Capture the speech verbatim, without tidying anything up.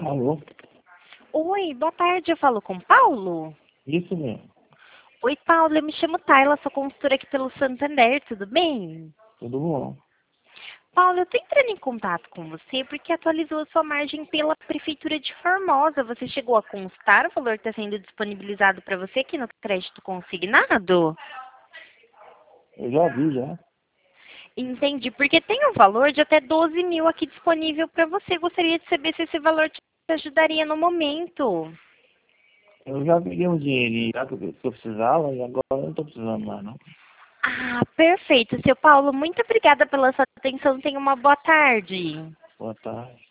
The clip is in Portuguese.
Alô? Oi, boa tarde, eu falo com Paulo? Isso mesmo. Oi, Paulo, eu me chamo Tayla, sou consultora aqui pelo Santander, tudo bem? Tudo bom? Paulo, eu tô entrando em contato com você porque atualizou a sua margem pela Prefeitura de Formosa. Você chegou a constar o valor que está sendo disponibilizado para você aqui no crédito consignado? Eu já vi, já. Entendi, porque tem um valor de até doze mil aqui disponível para você. Gostaria de saber se esse valor te ajudaria no momento. Eu já peguei um dinheirinho já que eu que eu precisava e agora eu não tô precisando mais, não. Ah, perfeito, seu Paulo. Muito obrigada pela sua atenção. Tenha uma boa tarde. Boa tarde.